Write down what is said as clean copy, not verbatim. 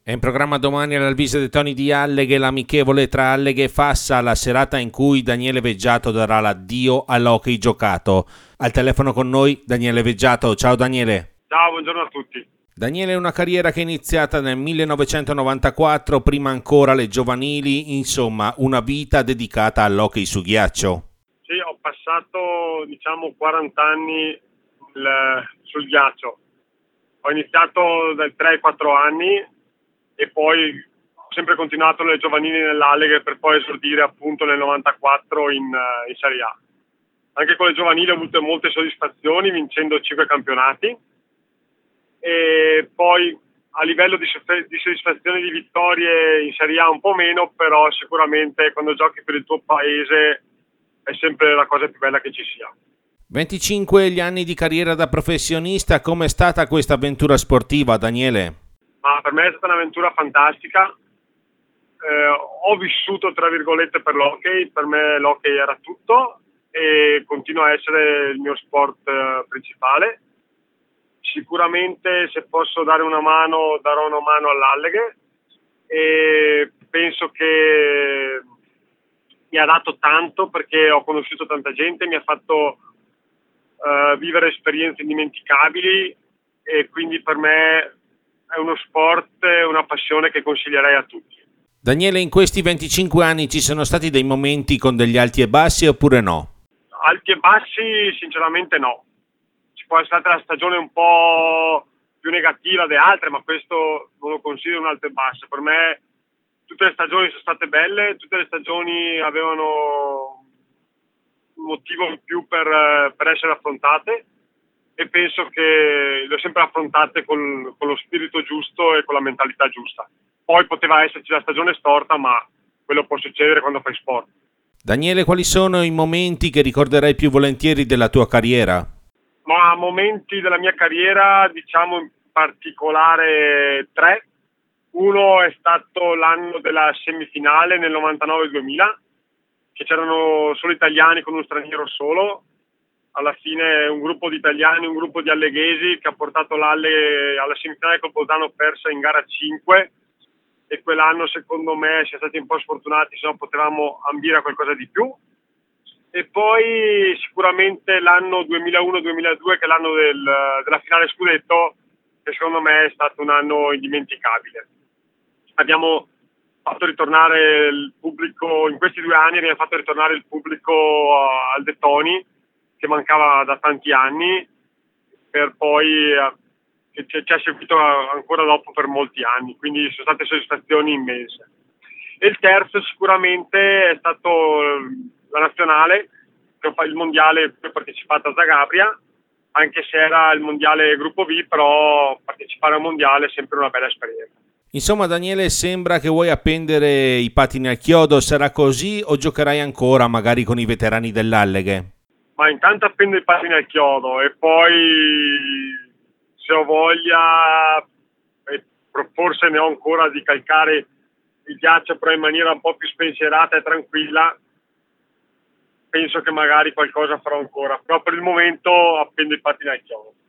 È in programma domani all'Alvise dei Toni di Alleghe l'amichevole tra Alleghe e Fassa, la serata in cui Daniele Veggiato darà l'addio all'hockey giocato. Al telefono con noi Daniele Veggiato. Ciao Daniele. Ciao, buongiorno a tutti. Daniele, è una carriera che è iniziata nel 1994, prima ancora le giovanili, insomma una vita dedicata all'hockey su ghiaccio. Sì, ho passato 40 anni sul ghiaccio. Ho iniziato dai 3-4 anni e poi ho sempre continuato nelle giovanili nell'Alleghe per poi esordire appunto nel 94 in Serie A. Anche con le giovanili ho avuto molte soddisfazioni vincendo 5 campionati e poi a livello di soddisfazione di vittorie in Serie A un po' meno, però sicuramente quando giochi per il tuo paese è sempre la cosa più bella che ci sia. 25 gli anni di carriera da professionista, com'è stata questa avventura sportiva, Daniele? Ma per me è stata un'avventura fantastica. Ho vissuto tra virgolette per l'hockey, per me l'hockey era tutto e continua a essere il mio sport principale. Sicuramente se posso dare una mano darò una mano all'Alleghe e penso che mi ha dato tanto perché ho conosciuto tanta gente, mi ha fatto vivere esperienze indimenticabili e quindi per me è uno sport, una passione che consiglierei a tutti. Daniele, in questi 25 anni ci sono stati dei momenti con degli alti e bassi oppure no? Alti e bassi sinceramente no. Ci può essere stata la stagione un po' più negativa di altre, ma questo non lo considero un alto e basso. Per me tutte le stagioni sono state belle, tutte le stagioni avevano un motivo in più per essere affrontate e penso che le ho sempre affrontate con lo spirito giusto e con la mentalità giusta. Poi poteva esserci la stagione storta, ma quello può succedere quando fai sport. Daniele, quali sono i momenti che ricorderai più volentieri della tua carriera? Ma momenti della mia carriera, diciamo in particolare 3. Uno è stato l'anno della semifinale nel 99-2000, che c'erano solo italiani con uno straniero solo. Alla fine un gruppo di italiani, un gruppo di alleghesi che ha portato l'Alle alla semifinale col Bolzano, persa in gara 5 e quell'anno secondo me siamo stati un po' sfortunati, se no potevamo ambire a qualcosa di più. E poi sicuramente l'anno 2001-2002 che è l'anno della finale scudetto, che secondo me è stato un anno indimenticabile. Abbiamo fatto ritornare il pubblico, in questi 2 anni abbiamo fatto ritornare il pubblico al De Toni, che mancava da tanti anni, per poi che ci ha seguito ancora dopo per molti anni, quindi sono state soddisfazioni immense. E il terzo sicuramente è stato la nazionale, il mondiale che ho partecipato a Zagabria, anche se era il mondiale gruppo B, però partecipare al mondiale è sempre una bella esperienza. Insomma, Daniele, sembra che vuoi appendere i pattini al chiodo. Sarà così o giocherai ancora magari con i veterani dell'Alleghe? Ma intanto appendo i pattini al chiodo e poi se ho voglia, e forse ne ho ancora di calcare il ghiaccio però in maniera un po' più spensierata e tranquilla, penso che magari qualcosa farò ancora, però per il momento appendo i pattini al chiodo.